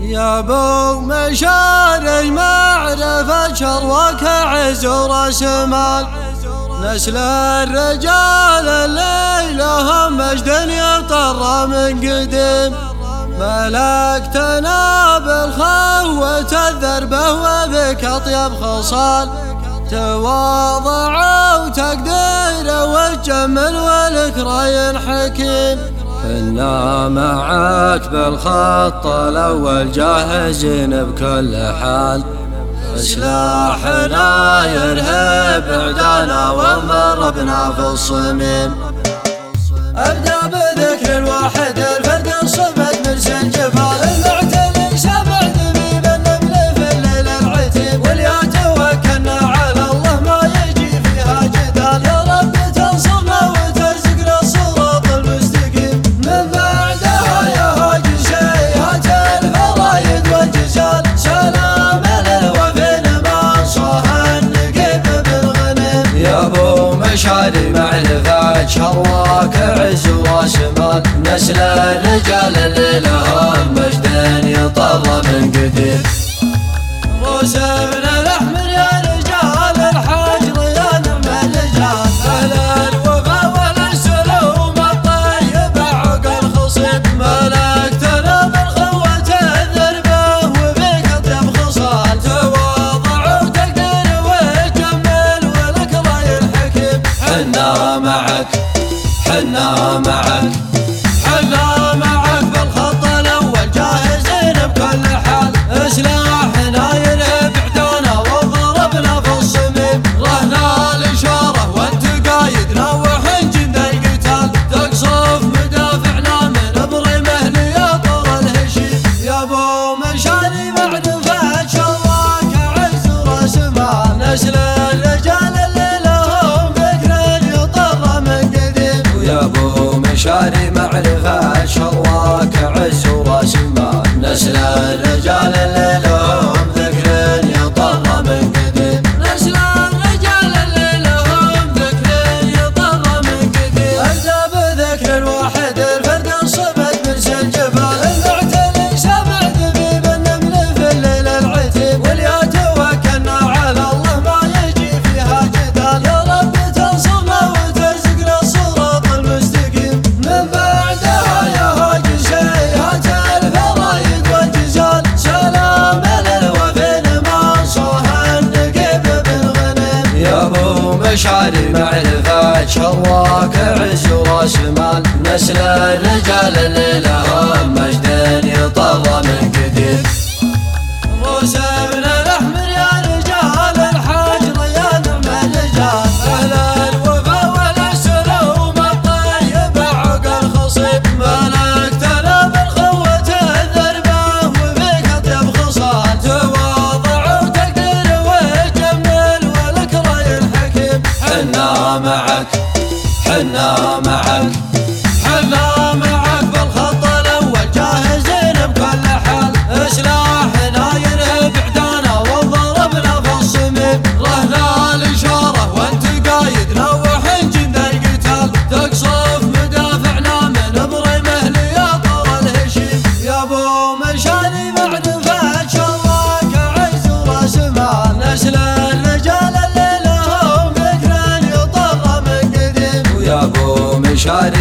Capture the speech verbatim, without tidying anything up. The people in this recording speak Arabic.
يا ابو مشاري معرفة شروك عز وراس مال، نسل الرجال اللي لهم مجد يطر من قديم، ملكتنا بالخوة الذربة وبك أطيب خصال، تواضع وتقدير والجمل ولك راي حكيم. إنا معاك بالخط الأول جاهزين بكل حال، سلاحنا يرهب عدانا ومربنا في الصميم. أبدأ بذكر الواحد الفرد الصمد من سنجفال، المعتلي سبع دبيب النمل في الليل العتيب، واليا توكلنا على الله ما يجي فيها جدال. يا رب تنصرنا وترزقنا الصراط المستقيم، من بعدها يا هاجي شيهات الفرايد والجزال، سلام للوفين ما صاح النقيب بالغنم. يا ابو مشاري معرفة شرواك عز وراس مال، نسل الرجال اللي لهم مجد يطر من قديم. روسبنا الاحمر يا رجال الحجر يا نعم الرجال، اهل الوفا والسلوم الطيب عقل الخصيب، ملكتنا بالخوة الذربة وبك اطيب خصال، تواضع وتقدير والجمل ولك راي الحكيم. حنا معك حنا معك حنا معك بالخط الاول جاهزين بكل حال، سلاحنا يرهب عدانا وضربنا في الصميم، رهنا الاشاره وانت قايدنا وحن جند القتال، تقصف مدافعنا من ابرمه ليطر الهشيم. يا ابو مشاري معرفه شواك عز وراس مال، نسل الرجال اللي لهم فكر يطر من قديم. ويا ابو مشاري معرفة شرواك عز وراس مال، نسل الرجال اللي لهم ذكر يطر من قديم. نسل الرجال اللي لهم ذكر يطر من قديم. أبدأ بذكر الواحد الفرد الصمد من سنجفال، المعتلي سبع دبيب النمل في الليل العتيب، واليا توكلنا على الله ما يجي فيها جدال. يا رب تنصرنا وترزقنا الصراط المستقيم، من بعدها يا هاجي شيهات الفرايد والجزال، سلام للوفين ما صاح النقيب بالغنم. يا ابو مشاري معرفة شرواك عز وراس مال، نسل الرجال اللي لهم مجد يطر من قديم. روسبنا الاحمر يا رجال الحجر يا نعم الرجال، اهل الوفا والسلوم الطيب عقل الخصيب، ملكتنا بالخوة الذربة وبك اطيب خصال، تواضع وتقدير والجمل ولك راي الحكيم. حنا معك حنا معك حنا معك بالخط الاول جاهزين بكل حال، سلاحنا يرهب عدانا وضربنا في الصميم، رهنا الاشاره وانت قايدنا وحن جند القتال، تقصف مدافعنا من ابرمه ليطر الهشيم. يا ابو مشاري معرفة شواك عز وراس مال، نسل الرجال اللي لهم فكر يطر من قديم. ويا ابو مشاري